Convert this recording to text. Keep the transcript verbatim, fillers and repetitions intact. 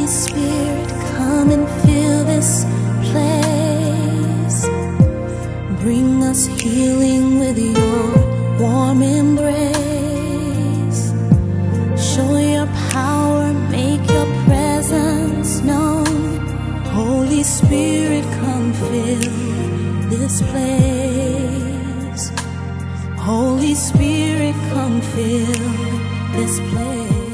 Spirit, come and fill this place. Bring us healing with your warm embrace. Show your power, make your presence known. Holy Spirit, come fill this place. Holy Spirit, come fill this place.